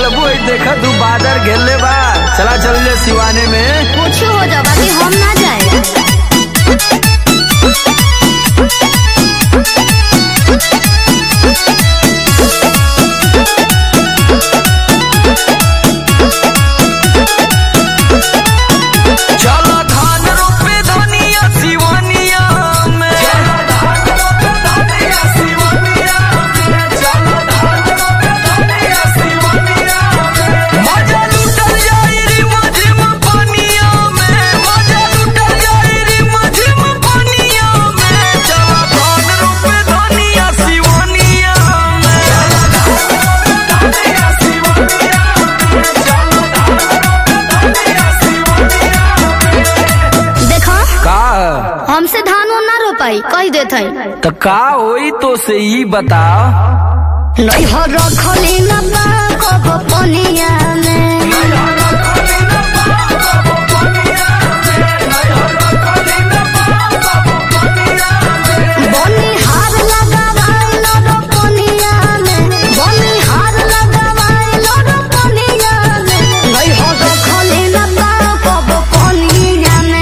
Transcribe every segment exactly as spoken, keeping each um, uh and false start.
चलबू देखा तू बादर घेरले बा। चला चल ले सिवाने में कुछ हो जा बाकी हम ना जाए। हमसे धान ना रोपाई कह देते तो का होई तो से ही बताओ। नहीं हो रखली ना को पनिया में बनी हार लगावाई लो पनिया में बनी हार लगावाई लो पनिया में नहीं हो रखली ना को पनिया में।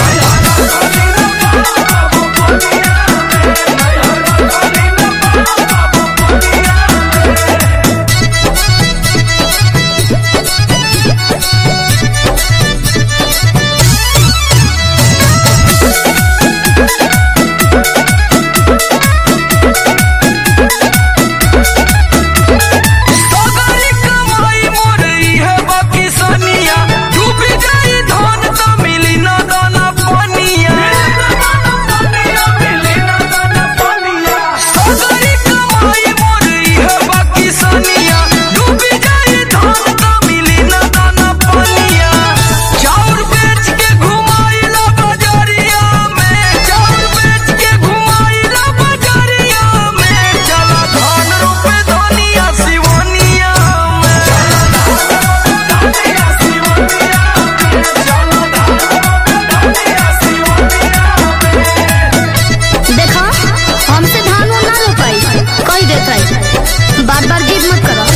बार बार जिद मत करो।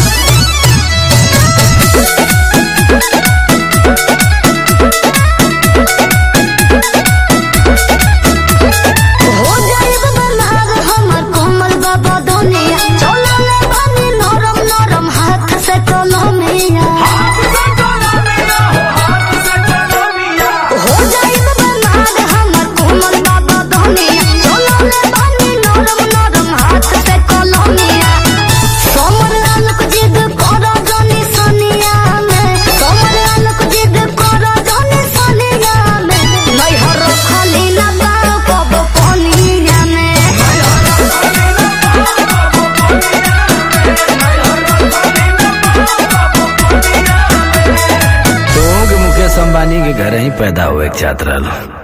हो जाएब बनार हमर कोमल बाबा दुनिया चलो ले बनी नरम नरम हाथ से कलमिया हो जाएब बनार हमर कोमल बाबा दुनिया चलो ले बनी नरम नरम हाथ से कलमिया। अंबानी के घर ही पैदा हुए छात्र।